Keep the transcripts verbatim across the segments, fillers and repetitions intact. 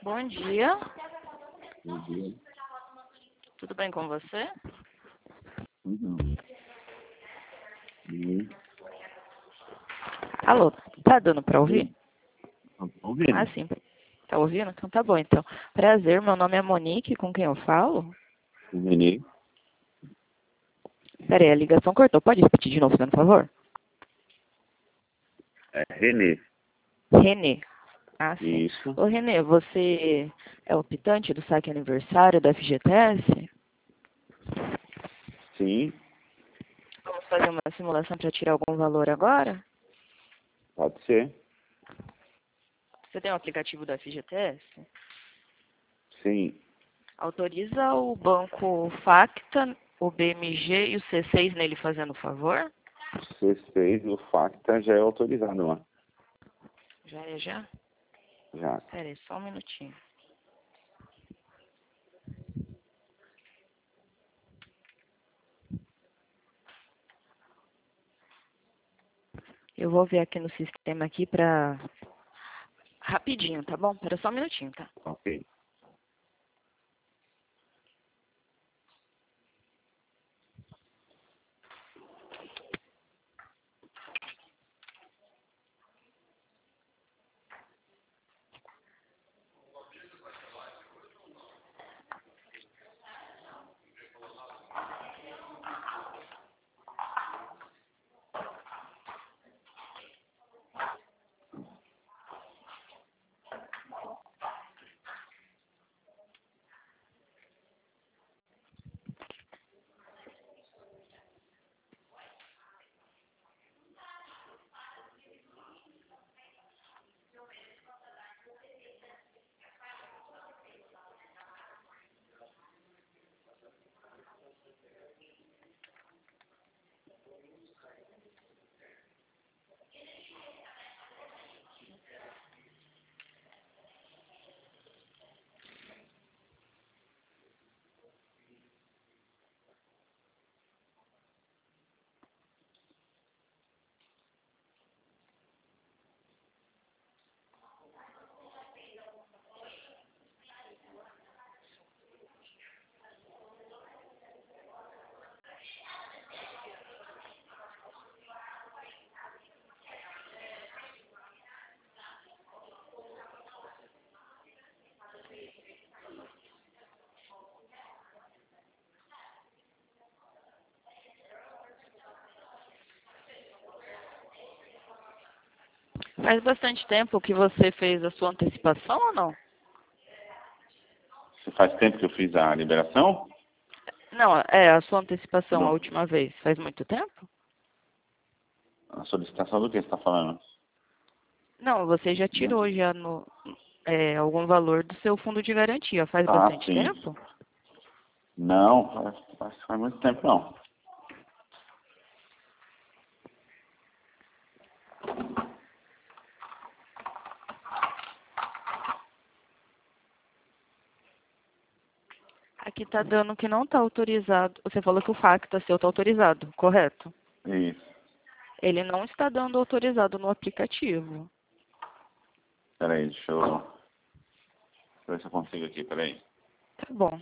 Bom dia, Bom dia. tudo bem com você? Não. E Alô, tá dando pra ouvir? Tô ouvindo. Ah, sim. Tá ouvindo? Então tá bom, então. Prazer, meu nome é Monique, com quem eu falo? O Renê. Pera aí, a ligação cortou. Pode repetir de novo, por favor? É Renê. Renê. Ah, sim. Isso. Ô, Renê, você é optante do saque aniversário da F G T S? Sim. Vamos fazer uma simulação para tirar algum valor agora? Pode ser. Você tem o aplicativo da F G T S? Sim. Autoriza o banco Facta, o B M G e o C seis nele fazendo favor? O C seis, o Facta já é autorizado lá. Já é, já? Já. Pera aí, só um minutinho. Eu vou ver aqui no sistema aqui pra... Rapidinho, tá bom? Pera só um minutinho, tá? Ok. Faz bastante tempo que você fez a sua antecipação ou não? Faz tempo que eu fiz a liberação? Não, é a sua antecipação a Não. última vez. Faz muito tempo? A solicitação do que você está falando? Não, você já tirou já no, é, algum valor do seu fundo de garantia. Faz Ah, bastante sim. tempo? Não, faz, faz, faz muito tempo não. Aqui tá dando que não tá autorizado. Você falou que o Facta seu tá autorizado, correto? Isso. Ele não está dando autorizado no aplicativo. Peraí, deixa eu, deixa eu ver se eu consigo aqui, peraí. Tá bom.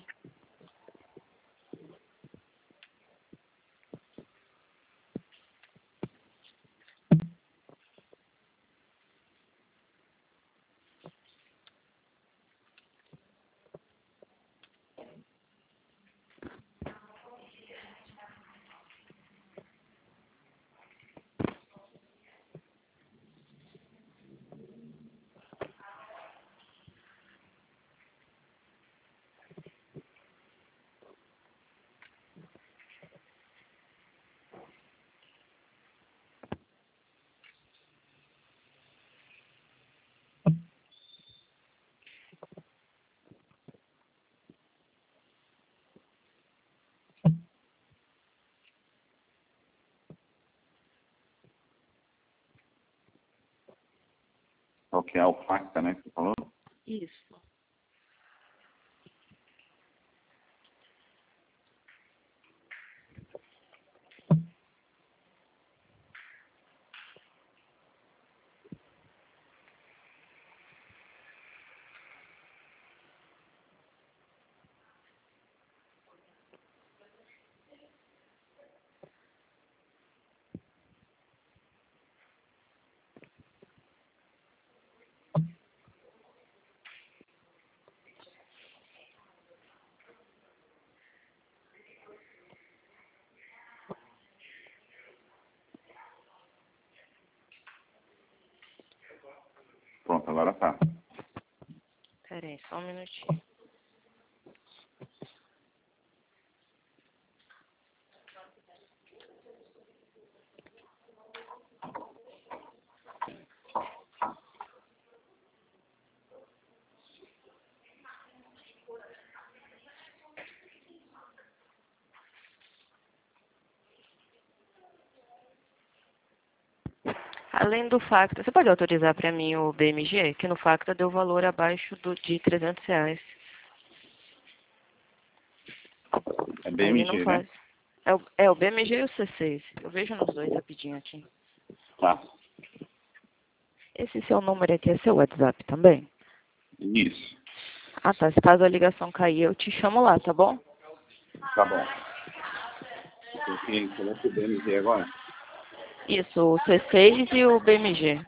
Qual que é o Facta, né, que você falou? Isso. Pronto, agora tá. Pera aí, só um minutinho. Além do Facta, você pode autorizar para mim o B M G? Que no Facta deu valor abaixo do, de trezentos reais. É Aí ele B M G, não né? faz. É o, é o B M G e o C seis. Eu vejo nos dois rapidinho aqui. Tá. Esse seu número aqui é seu WhatsApp também? Isso. Ah, tá. Se caso a ligação cair, eu te chamo lá, tá bom? Tá bom. Você coloca o B M G agora? Isso, o C seis e o B M G.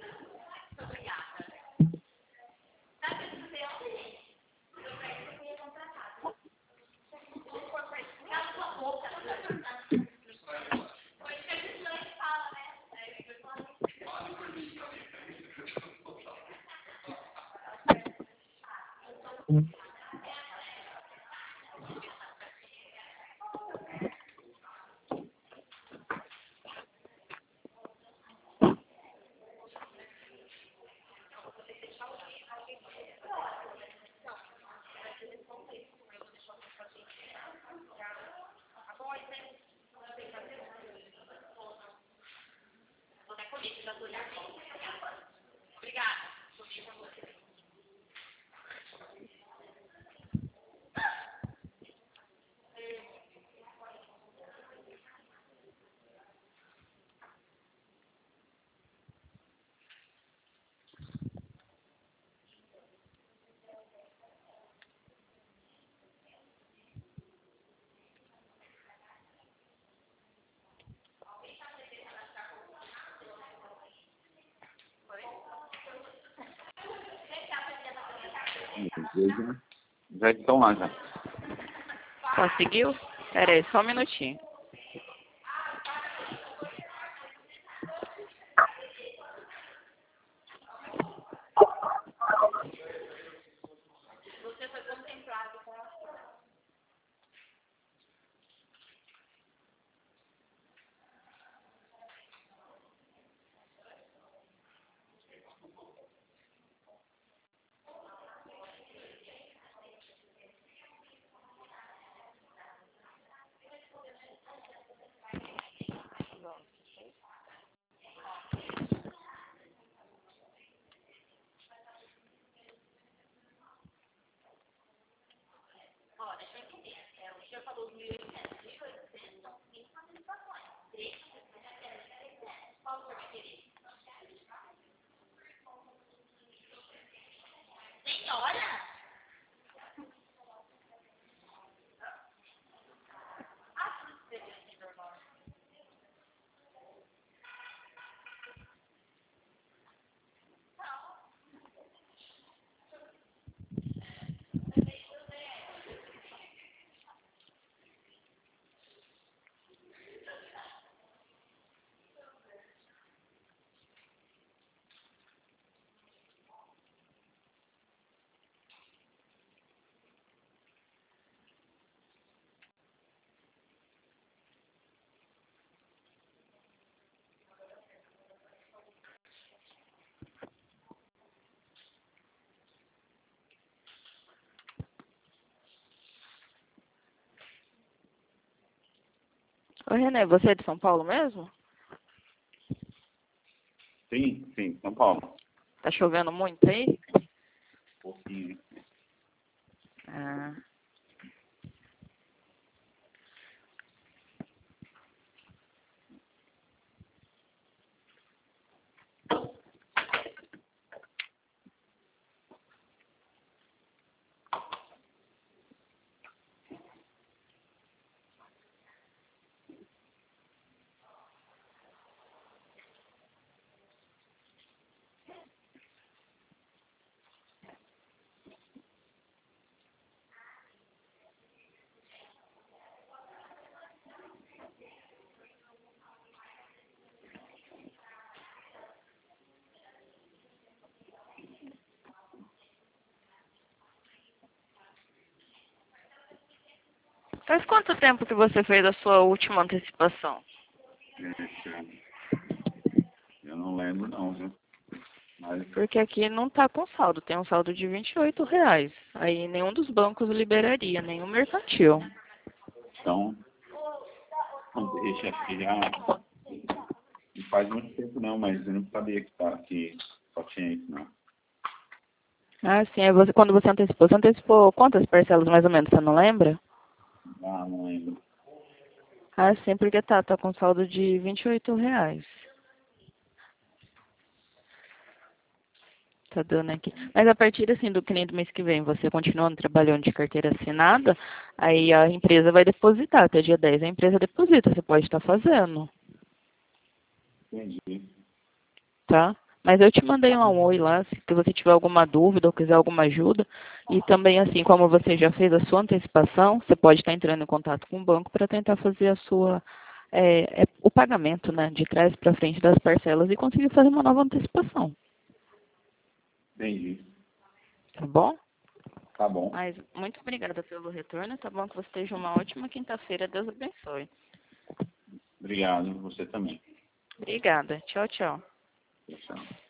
Já estão lá, já. Conseguiu? Pera aí, só um minutinho. Ô, Renê, você é de São Paulo mesmo? Sim, sim, São Paulo. Tá chovendo muito aí? Um pouquinho. Ah. Faz quanto tempo que você fez a sua última antecipação? Eu não lembro não, viu? Mas, Porque aqui não tá com saldo, tem um saldo de vinte e oito reais. Aí nenhum dos bancos liberaria, nenhum mercantil. então, não deixa aqui já. Não faz muito tempo não, mas eu não sabia que, tá, que só tinha isso não. Ah, sim. Aí você, quando você antecipou, você antecipou quantas parcelas mais ou menos, você não lembra? Ah, não lembro. Ah, sim, porque tá, tá com saldo de vinte e oito reais. Tá dando aqui. Mas a partir assim do que nem do mês que vem, você continuando trabalhando de carteira assinada, aí a empresa vai depositar, até dia dez a empresa deposita, você pode estar fazendo, Entendi. tá? Mas eu te mandei um oi lá, se você tiver alguma dúvida ou quiser alguma ajuda. E também assim, como você já fez a sua antecipação, você pode estar entrando em contato com o banco para tentar fazer a sua, é, é, o pagamento, né, de trás para frente das parcelas e conseguir fazer uma nova antecipação, Entendi. tá bom? Tá bom. Mas muito obrigada pelo retorno, tá bom? Que você esteja uma ótima quinta-feira. Deus abençoe. Obrigado, você também. Obrigada. Tchau, tchau. Tchau.